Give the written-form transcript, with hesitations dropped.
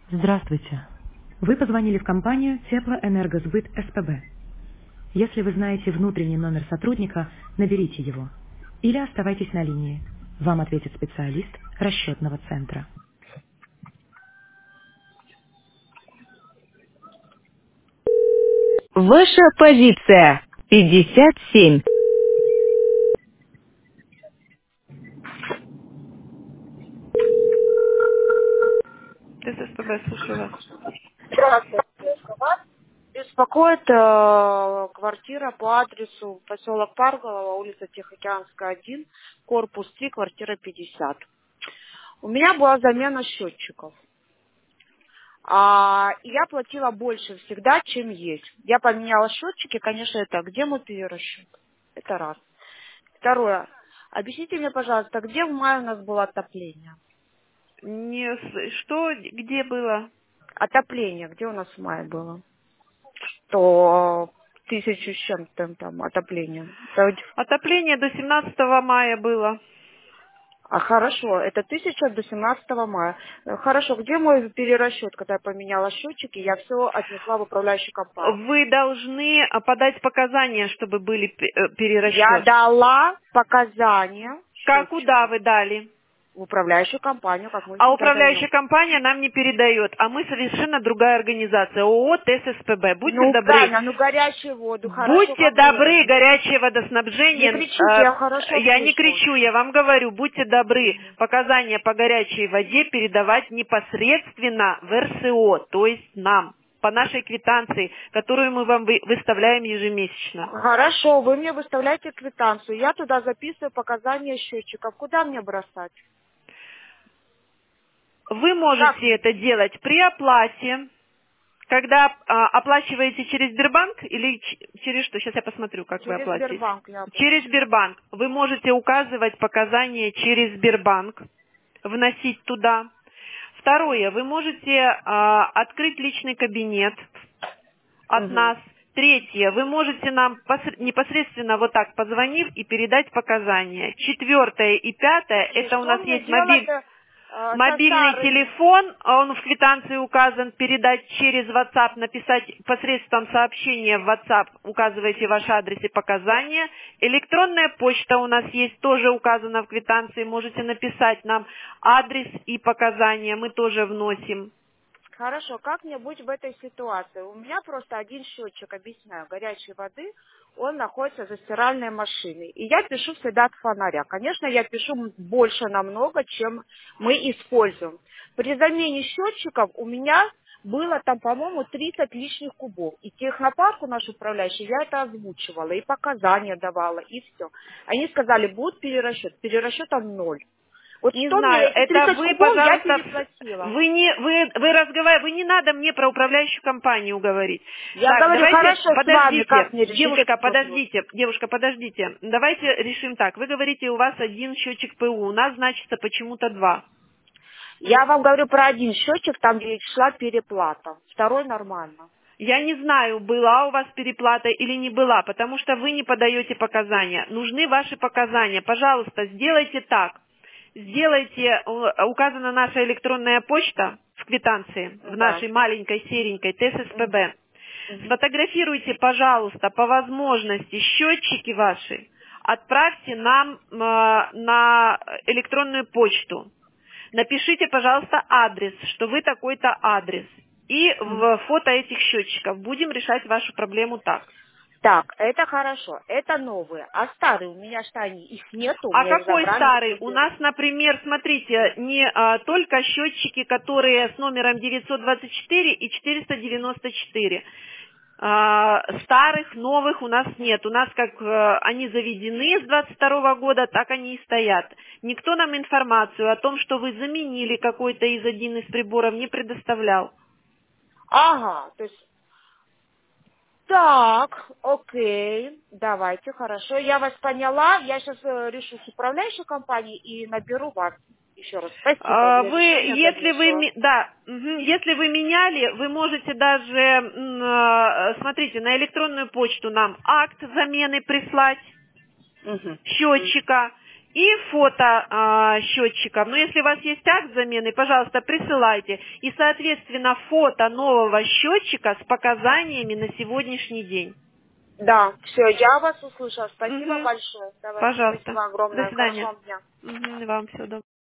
Здравствуйте. Вы позвонили в компанию Теплоэнергосбыт СПБ. Если вы знаете внутренний номер сотрудника, наберите его. Или оставайтесь на линии. Вам ответит специалист расчетного центра. Ваша позиция 57. ТССПБ, слушаю вас. Здравствуйте. Вас беспокоит квартира по адресу поселок Парголово, улица Тихоокеанская, 1, корпус 3, квартира 50. У меня была замена счетчиков. И я платила больше всегда, чем есть. Я поменяла счетчики, конечно, это где мой перерасчет? Это раз. Второе. Объясните мне, пожалуйста, где в мае у нас было отопление? Что, где было? Отопление, где у нас в мае было? Что 1000 с чем-то там отопление. Отопление до 17 мая было. Хорошо, это 1000 до 17 мая. Хорошо, где мой перерасчет, когда я поменяла счетчики, я все отнесла в управляющую компанию. Вы должны подать показания, чтобы были Я перерасчет. дала показания Куда счетчиков вы дали? в управляющую компанию, как мы А всегда управляющая даем. компания нам не передает, а мы совершенно другая организация, ООО ТССПБ. Будьте Ну, добры. правильно, горячую воду, хорошо, Будьте как вы добры, это? горячее Не водоснабжение. кричите, я хорошо Я не слышу. кричу, я вам говорю, будьте добры, показания по горячей воде передавать непосредственно в РСО, то есть нам, по нашей квитанции, которую мы вам выставляем ежемесячно. Хорошо, вы мне выставляете квитанцию, я туда записываю показания счетчиков. Куда мне бросать? Вы Как? можете это делать при оплате, когда оплачиваете через Сбербанк или через что? Сейчас я посмотрю, как вы Через оплатите. Сбербанк я Через оплачиваю. Сбербанк. Вы можете указывать показания через Сбербанк, вносить туда. Второе, вы можете открыть личный кабинет от Мгм. нас. Третье, вы можете нам непосредственно вот так позвонив и передать показания. Четвертое и пятое, И это у что нас мне есть делать со мобильный старыми? телефон, он в квитанции указан, передать через WhatsApp, написать посредством сообщения в WhatsApp, указываете ваш адрес и показания. Электронная почта у нас есть, тоже указана в квитанции, можете написать нам адрес и показания, мы тоже вносим. Хорошо, как мне быть в этой ситуации? У меня просто один счетчик, объясняю, горячей воды, он находится за стиральной машиной. И я пишу всегда от фонаря. Конечно, я пишу больше намного, чем мы используем. При замене счетчиков у меня было там, по-моему, 30 лишних кубов. И технопарку нашу управляющую я это озвучивала, и показания давала, и все. Они сказали, будет перерасчет. Перерасчетом 0. Вот Не что мне знаю, эти это 30 вы, кубов я пожалуйста, переплатила. вы не надо мне про управляющую компанию говорить. Я Так, говорю, давайте, хорошо, с вами подождите, как мне решить этот вопрос? девушка, подождите. Давайте решим так. Вы говорите, у вас один счетчик ПУ, у нас значится почему-то два. Я вам говорю про один счетчик, там где шла переплата. Второй нормально. Я не знаю, была у вас переплата или не была, потому что вы не подаете показания. Нужны ваши показания. Пожалуйста, сделайте так. Сделайте, указана наша электронная почта в квитанции, в Да. нашей маленькой серенькой ТССПБ. Мгм. Сфотографируйте, пожалуйста, по возможности счетчики ваши, отправьте нам на электронную почту. Напишите, пожалуйста, адрес, что вы такой-то адрес. И в фото этих счетчиков. Будем решать вашу проблему так. Так, это хорошо, это новые. А старые, у меня что они, их нету, у А меня их какой забрали старый? У везде. нас, например, смотрите, не только счетчики, которые с номером 924 и 494. Старых, новых у нас нет. У нас как они заведены с 22 года, так они и стоят. Никто нам информацию о том, что вы заменили какой-то один из приборов, не предоставлял. Ага, то есть, так, окей, давайте, хорошо, я вас поняла, я сейчас решу с управляющей компанией и наберу вас еще раз. Спасибо, для Вы, решения дальнейшего. если вы меняли, вы можете даже, смотрите, на электронную почту нам акт замены прислать Мгм. счетчика и фото счетчика. Но если у вас есть акт замены, пожалуйста, присылайте. И, соответственно, фото нового счетчика с показаниями на сегодняшний день. Да, все, я вас услышала. Спасибо большое. Давайте, Пожалуйста. спасибо огромное. До свидания. Хорошего дня. Вам всего доброго.